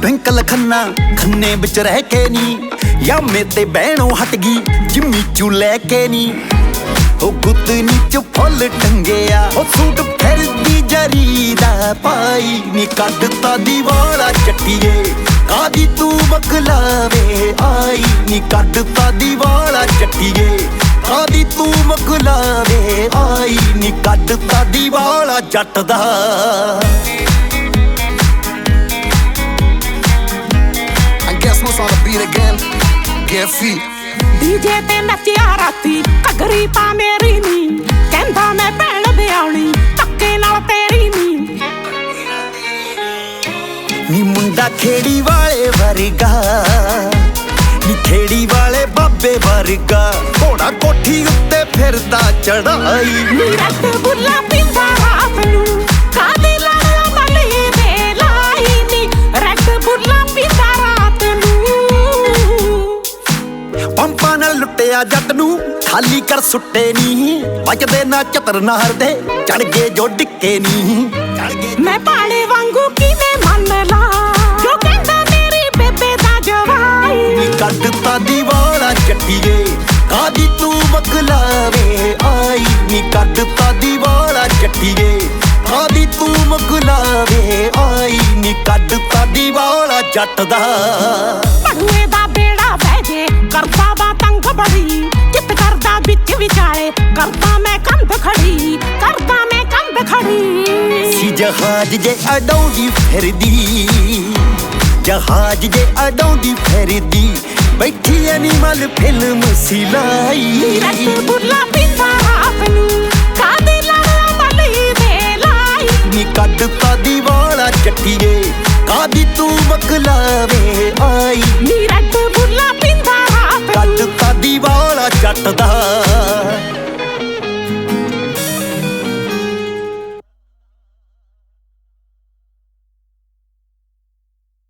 ट्विंकल खन्ना खन्ने बिच रह के नी यामे ते बहनों हट गई जिम्मी चू लैके नी ओ गुतनी च फुल टंगेया ओ सूट फिरदी जरीदा पाई नी कटता दीवाला चट्टिए कादी तू बकलावे आई नी कटता दीवाला चट्टिए कादी तू बकलावे आई नी कटता दीवाला जट दा What's on the beat again? Get feet. DJ ਤੇ ਨੱਚਿਆ ਰਾਤੀ ਘਗਰੀ ਪਾ ਮੇਰੀ ਨੀ ਕਹਿੰਦਾ ਮੈਂ ਭੈਣ ਵਿਆਹਣੀ ਧੱਕੇ ਨਾਲ ਤੇਰੀ ਨੀ ਨੀ ਮੁੰਡਾ ਖੇੜੀ ਵਾਲੇ ਵਰਗਾ ਨੀ ਖੇੜੀ ਵਾਲੇ ਬਾਬੇ ਵਰਗਾ ਘੋੜਾ ਕੋਠੀ ਉੱਤੇ ਫਿਰਦਾ ਚੜਾਈ ਨੀ ਰੱਤ ਬੁੱਲਾ ਪੀਂਦਾ ਰਾਤ ਨੂੰ ਕਾਦੀ ਲੜਿਆ ਮਲੀ ਦੇ ਲਾਈ ਨੀ ਰੱਤ ਬੁੱਲਾ ਪੀਂਦਾ ਰਾਤ ਨੂੰ ਪੰਪਾਂ ਨਾਲ ਲੁੱਟਿਆ ਜੱਟ ਨੂੰ ਖਾਲੀ ਕਰ ਸੁੱਟੇ ਨੀ ਵੱਜਦੇ ਨਾ ਚਤਰ ਨਹਰ ਦੇ ਚੜ ਗਏ ਜੋ ਡਿੱਕੇ ਨੀ ਮੈਂ ਪਾਲੇ ਵਾਂਗੂ ਕਿਵੇਂ ਮੰਨ ਲਾ ਜੋ ਕਹਿੰਦਾ ਮੇਰੀ ਬੇਬੇ ਦਾ ਜਵਾਈ ਨੀ ਕੱਢਤਾ ਦੀਵਾਲਾ ਚੱਟੀਏ ਕਾਦੀ ਤੂੰ ਬਕਲਾਵੇ ਆਈ ਨੀ ਕੱਢਤਾ ਦੀਵਾਲਾ ਚੱਟੀਏ ਕਾਦੀ ਤੂੰ ਬਕਲਾਵੇ ਆਈ ਨੀ ਕੱਢਤਾ ਦੀਵਾਲਾ ਜੱਟ ਦਾ ਪੜੂਏ ਦਾ ਬੇੜਾ ਬਹਿ ਜੇ ਕਰਦਾ ਵਾ ਤੰਗ ਬੜੀ ਚਿੱਤ ਕਰਦਾ ਵਿੱਚ ਵਿਚਾਲੇ ਕਰਦਾ ਮੈਂ ਕੰਧ ਖੜੀ ਕਰਦਾ ਮੈਂ ਕੰਧ ਖੜੀ ਸੀ ਜਹਾਜ਼ ਜੇ ਅਡਾਉਂਦੀ ਫਿਰਦੀ ਜਹਾਜ਼ ਜੇ ਅਡਾਉਂਦੀ ਫਿਰਦੀ ਬੈਠੀ ਐਨੀਮਲ ਫਿਲਮ ਸਿਲਾਈ ਰੱਤ ਬੁੱਲਾ ਪੀਂਦਾ ਰਾਤ ਨੂੰ ਕਾਦੀ ਲੜਿਆ ਮਲੀ ਦੇ ਲਾਈ ਨੀ ਕੱਢਤਾ ਦੀਵਾਲਾ ਚੱਟੀਏ ਕਾਦੀ ਤੂੰ ਬਕਲਾਵੇ ਆਈ